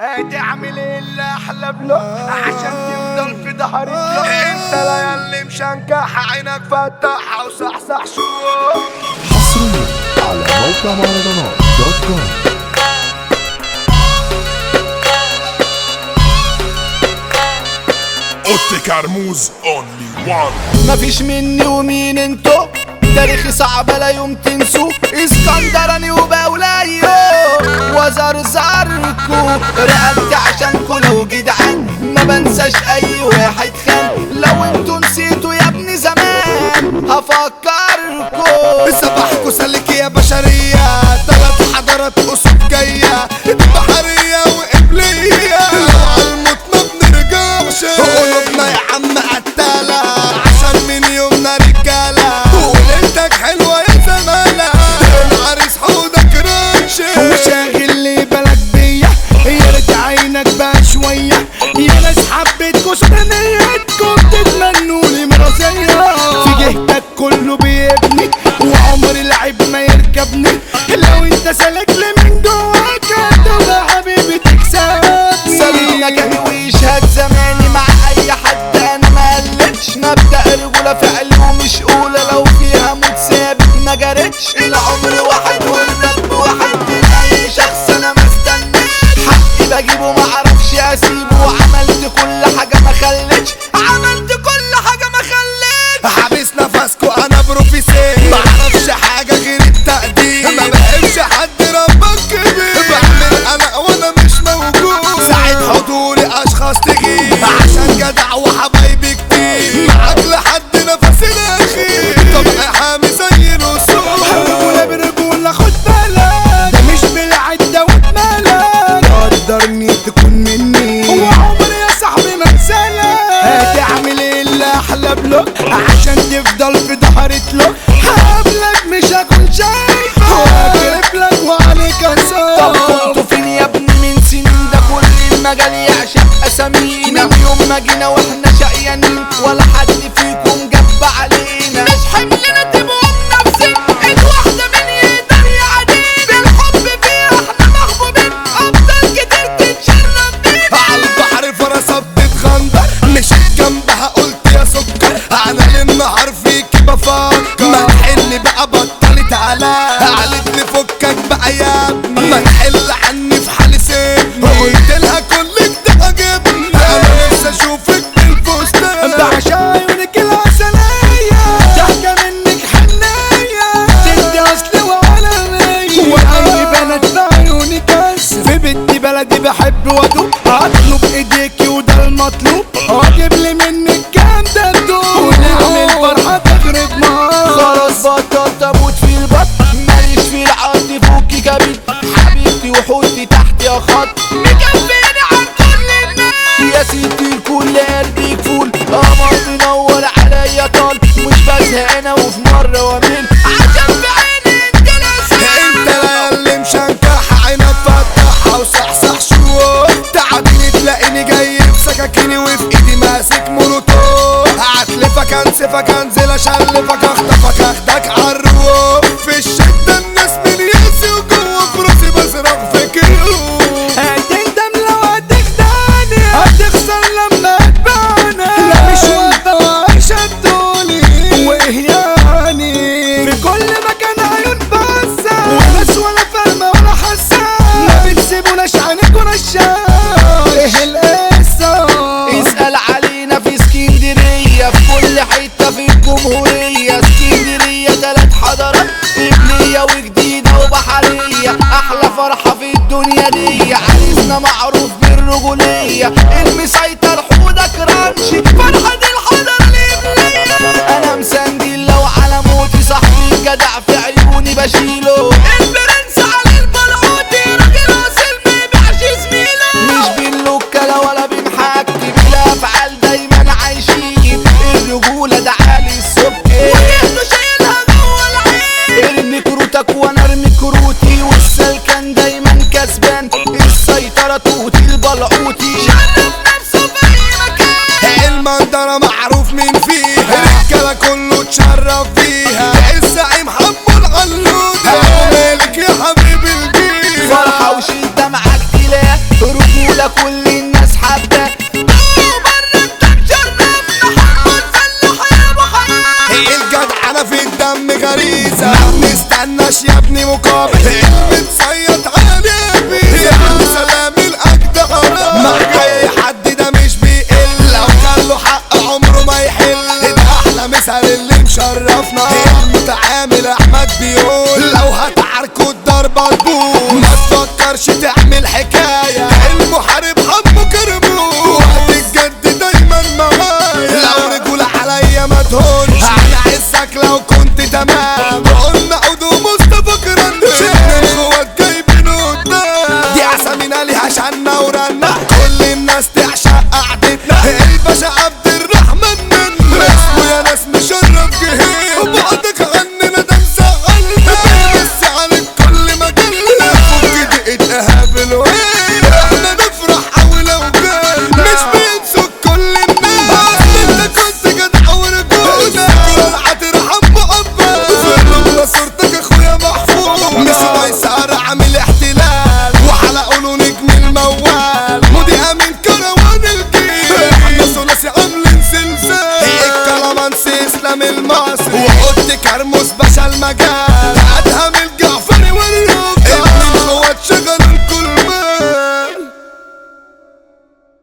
هتعمل ايه اللي احلى بلوك عشان تفضل في ظهري بلوك؟ انت ليالي مشنكح عينك فتحها وصحصح شوق. حصريا على موقع مهرجانات دوت كوم. اوتي كرموز اونلي وان. مفيش مني ومين انتو، تاريخي صعب لا يوم تنسوه. اسكندراني وبولايو وزرزركو رقبتي عشانكو لو جدعان ما بنساش اي واحد خان. لو انتو نسيتوا يا ابني زمان هفكركو. صباحكو سالك يا بشرية، تلات حضارات اسود جاية بحرية وقبلية. لو عالموت ما بنرجعش قلوبنا يا عم قتالة عشان من يومنا رجالة. وليلتك حلوة يا زمالة العريس حودك رنشة وشاغل لي بالك بيا يا ريت عينك بقى شوية. يا ناس حبيتكوا شبنيتكوا بتتمنولي مراسية. في جهتك كله بيبني وعمر العيب ما يركبني. لو انت سالك لي من جواك هتبقى حبيبي تكسبني. سلينا جاي ويشهد زماني مع اي حد انا ما قلتش. مبدأ رجولة فعل ومش قولة، لو فيها موت ثابت ما جرتش. العمر واحد والرب واحد، من اي شخص انا ما استنيش. حقي بجيبه ما اعرفش اسيبه، وعملت كل حاجة ما خلتش. عملت كل حاجة ما خلتش. حابس نفسكو انا بروفيسور، معرفش حاجة غير التقدير. ما بحبش حد ربك كبير، بعمل انا وانا مش موجود. ساعة حضوري اشخاص تغير عشان جدع وحبايبي كتير. معاك لحد نفسي الاخير طبعا حامي زي الرسول. رجولة برجولة خد بالك، ده مش بالعدة واتمالك. قدرني تكون مني وعمري يا صاحبي ما انسالك. هتعمل ايه اللي احلى بلوك عشان تفضل في ظهري تلوك؟ هقابلك مش هكون شايفك وهجرب لك وعليك انساك. طب كنتوا فين يا ابني من سنين؟ ده كل المجال يعشق اسامينا. من يوم ما جينا واحنا شقيانين ولا حد فيكم جاب علينا. مش حملنا تبقوا بنفسك، ايد واحدة من يقدر يعدينا. بالحب فيها احنا محبوبين، افضل كتير تتشرف بينا. عالبحر فرصة بتتغندر مشيت جنبها قلت يا سكر. انا للنهار فيكي بفكر، ما تحل بقى بطلت قالت لي فكك بقى يا ابني، ما تحل عني في حالي سيبني. قلت لها كلك ده عجبني، انا نفسي اشوفك بالفستان. بعشق عيونك العسلية، ضحكة منك حنية، تدي اصل وعالمية. واي بنات بعيونك اسف، في بنتي بلدي بحب وادوب. اطلب ايديكي وده المطلوب، واجيب لي منك كام دبدوب. ونعمل فرحة تغرب معاك. خلاص بطلت اموت في البط، ماليش في العرض فوقي كبير. حبيبتي وحوتي تحت يا خط، مكفيني عن كل الناس. يا ستي الكل قلبي فول، قمر بينور عليا طال. مش بزهق انا وفي مرة وامل عشان في عيني انت ناسي. انت ليالي مشنكح عينك فتحها وصحصح شوق. تعبني تلاقيني جاي بسكاكيني وفي ايدي ماسك مولوتوف. هعتلفك انسفك انزل اشلفك اخطفك اخدك عالروق. في الشدة الناس من ياسي وجوه في راسي بزرق في كيلو. هتندم لو هتخدعني، هتخسر لما تباني. لا مش واقفة وعايشة بدوني وايه يعني. في كل مكان عيون باسة وناس ولا فاهمة ولا حاسة. ما بتسيبوناش عنك ورشاش. ايه القصة؟ اسأل علينا في اسكندرية، في كل حتة في الجمهورية. اسكندرية تلات حضارات، قبلية وجديدة وبحرية. احلى فرحة في الدنيا دي، عريسنا معروف بالرجولية. المسيطر حودك رانشي، فرحة الحضارة القبلية. انا مسندل لو على موتي، صاحبي الجدع في عيوني بشيله. البرنس علي البلعوتي، راجل اصيل ما يبيعش زميله. مش بالوكالة ولا بنحكي، بالافعال دايما عايشين. الرجولة ده عالي الصبح وجهته شايلها جوه العين. ارمي كروتك وانا ارمي كروتي، والسلكان دايما كسبان. السيطرة توتي البلعوتي، شرف نفسه في اي مكان. المنظرة معروف مين فيها، الرجالة كله اتشرف فيها. الزعيم حمو العلود، مالك يا حبيب الجيل. فرحة وشدة معاك تلاقي رجولة دولة كل الناس حباك الجدعنة في الدم غريزة ما بنستناش يا ابني مقابل بتصيط على نبي يا سلام الأجدع مع أي حد ده مش بيقل لو كان له حق عمره ما يحل ده أحلى مثال اللي مشرفنا المتعامل أحمد بيقول لو هتعاركوا الضربة تبوظ ما تفكرش تعمل حكاية المحارب حبه كربوه وقت الجد دايما معايا لو رجولة عليا ما تهونش أنا عزك لو كنت تمام قلنا عدو مصطفى كرن شفنا الخوات جايبينه قدام دي أسامينا ليها شنا ورنا كل الناس تعشق قعدتنا الباشا عبد الرحمن منا اسمه يا ناس مشرف جهيد بعدك عننا ده مزعلنا بس عليك كل مجالنا فك دقيقة إيهاب الويل احنا نفرح أوي لو جاي مش بينسوا كل الناس انت كنت جدع ورجولة هترحم مقبل فيلم صورتك اخويا محفوظ مش ميسر عامل احتلال وعلى قولوا نجم الموال مودي امين كروان الجيل احنا ثلاثي عاملين سلسال الكلامانسي اسلام المصري وقلت كرموس باشا المجال